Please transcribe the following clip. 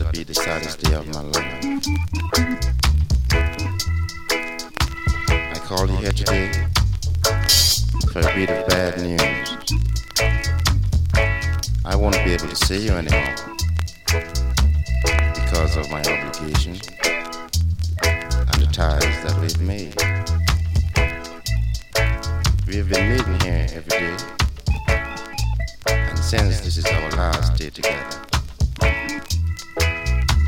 to be the saddest day of my life. I called you here today for a bit of bad news. I won't be able to see you anymore because of my obligation and the ties that we've made. We've been meeting here every day, and since this is our last day together,